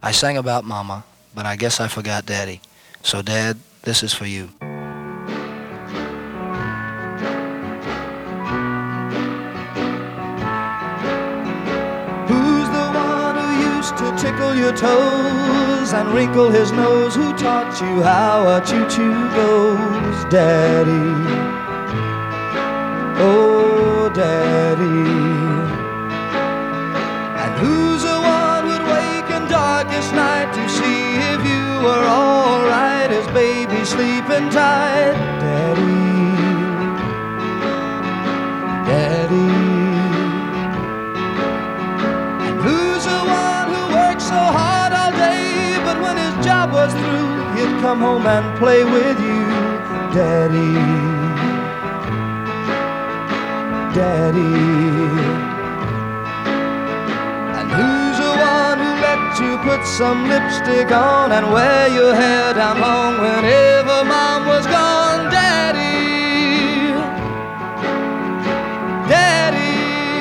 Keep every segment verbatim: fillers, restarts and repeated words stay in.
I sang about Mama, but I guess I forgot Daddy. So, Dad, this is for you. Who's the one who used to tickle your toes and wrinkle his nose? Who taught you how a choo-choo goes? Daddy, oh Daddy. And who's the one who'd wake in darkest night to see if you were all right as baby sleeping tight? Daddy, Daddy. And who's the one who worked so hard all day, but when his job was through, he'd come home and play with you? Daddy, Daddy. Who's the one who let you put some lipstick on and wear your hair down long whenever Mom was gone? Daddy, Daddy.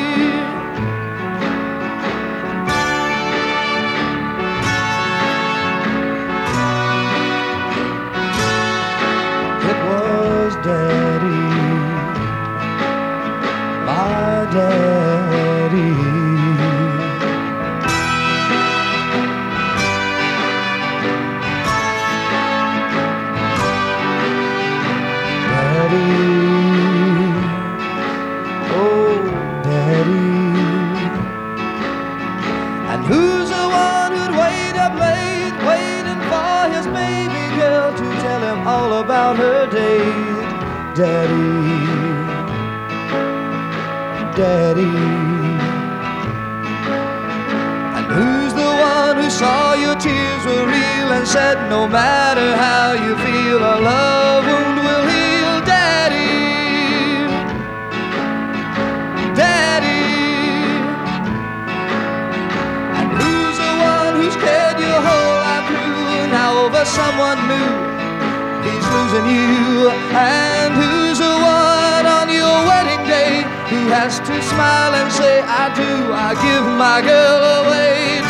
It was Daddy, my Daddy. Oh, Daddy. And who's the one who'd wait up late, waiting for his baby girl to tell him all about her days? Daddy, Daddy. And who's the one who saw your tears were real and said, no matter how you feel, a love wound will heal? Over someone new, he's losing you. And who's the one on your wedding day who has to smile and say, I do, I give my girl away?